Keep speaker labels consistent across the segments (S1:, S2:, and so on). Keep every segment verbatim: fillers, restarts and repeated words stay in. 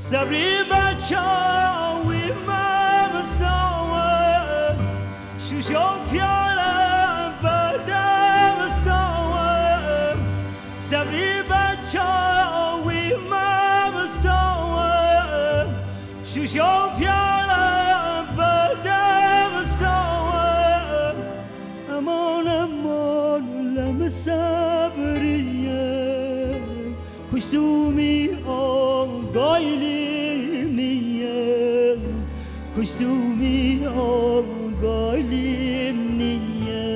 S1: صبری بچاوی مبستاوه شوشو پیاله بدبستاوه صبری بچاوی مبستاوه شوشو پیاله بدبستاوه امان امان لم صبریه کشتومی آگایلی نیه کشتومی آگایلی نیه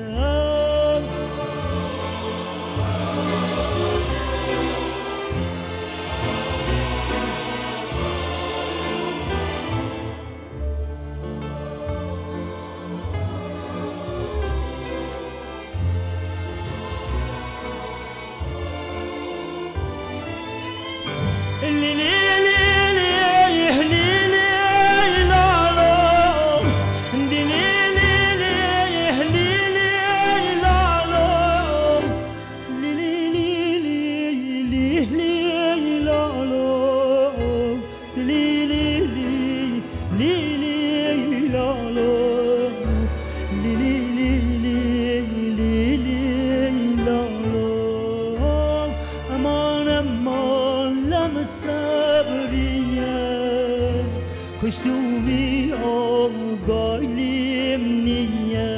S1: کشتومی آگایلیم نیه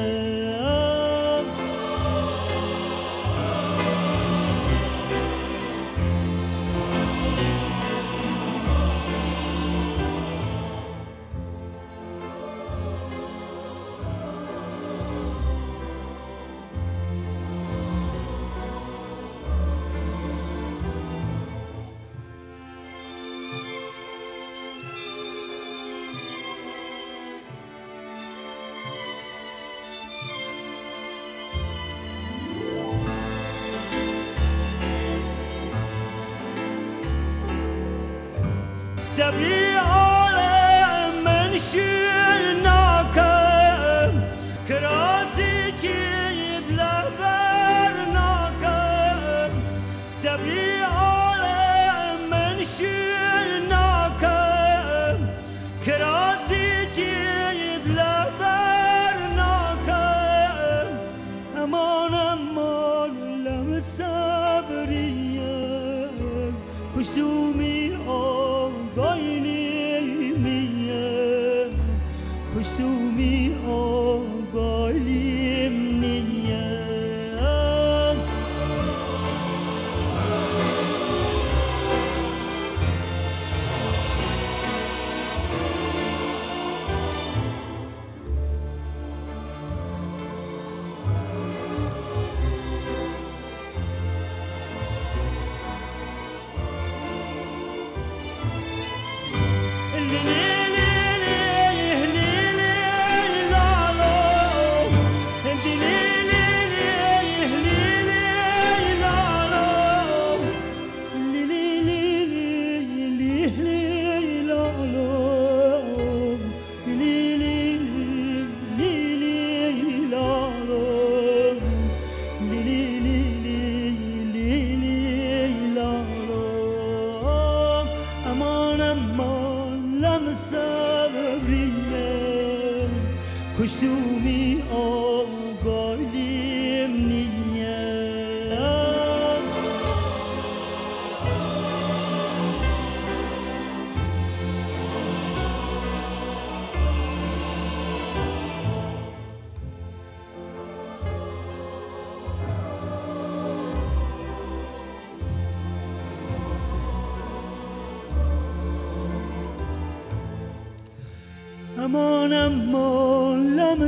S1: صبری عالم من شناکم کراسی چید لبر ناکم صبری عالم من شناکم کراسی چید لبر ناکم امان امان لم صبریم کشتومی آگایلیم کشتومی آگایلیم نیه کشتومی آگایلیم نیه امان امان لم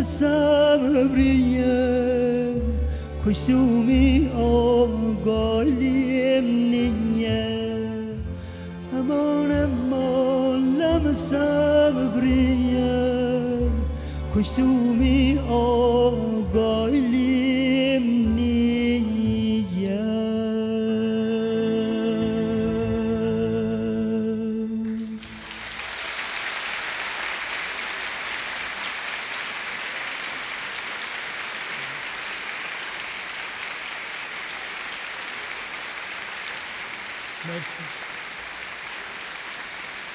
S1: صبریه کشتومی آگایلیم نیه امان امان لم صبریه کشتومی آگایلیم نیه مرسی.